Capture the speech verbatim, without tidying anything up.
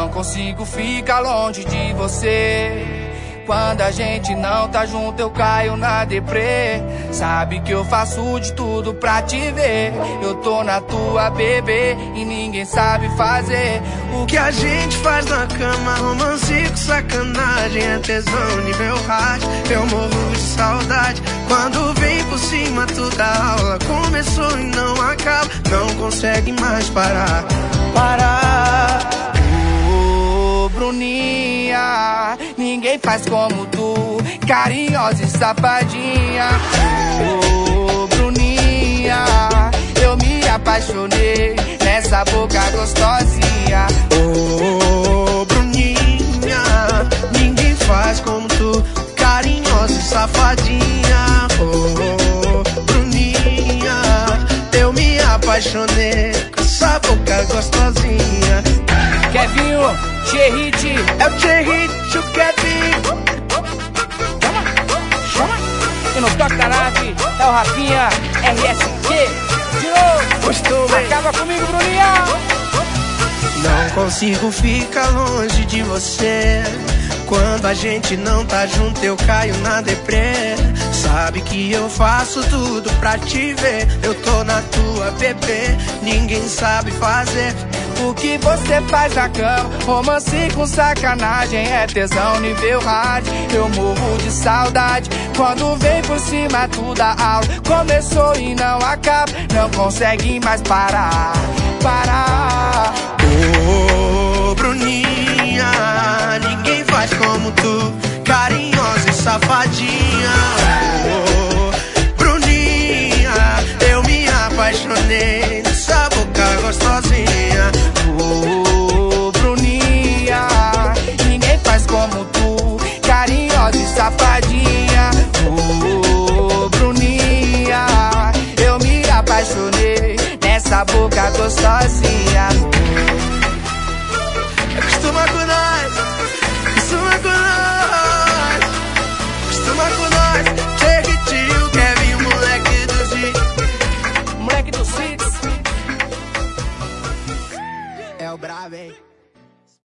Não consigo ficar longe de você. Quando a gente não tá junto eu caio na deprê. Sabe que eu faço de tudo pra te ver. Eu tô na tua, bebê, e ninguém sabe fazer o que a gente faz na cama. Romance com sacanagem, é tesão nível hard. Eu morro de saudade quando vem por cima. Toda aula começou e não acaba. Não consegue mais parar. Parar. Bruninha, ninguém faz como tu, carinhosa e safadinha. Oh, Bruninha, eu me apaixonei nessa boca gostosinha. Oh, Bruninha, ninguém faz como tu, carinhosa e safadinha. Oh, Bruninha, eu me apaixonei com essa boca gostosinha. Kevinho, Tchê-Hit, é o Tchê-Hit, o Kevin. Chama, chama. E no toque da nave é o Rafinha, R S Q. De novo, gostou, bem. Acaba comigo, Bruninha. Não consigo ficar longe de você. Quando a gente não tá junto eu caio na deprê. Sabe que eu faço tudo pra te ver. Eu tô na tua, bebê, ninguém sabe fazer o que você faz na cama. Romance com sacanagem, é tesão nível hard. Eu morro de saudade quando vem por cima. Tudo a aula começou e não acaba. Não consegue mais parar. Parar. Ô, oh, Bruninha, ninguém faz como tu, carinhosa e safadinha. Oh, Bruninha, eu me apaixonei nessa boca gostosinha. Oh, Bruninha, ninguém faz como tu, carinhosa e safadinha. Oh, Bruninha, eu me apaixonei nessa boca gostosinha. Acostuma com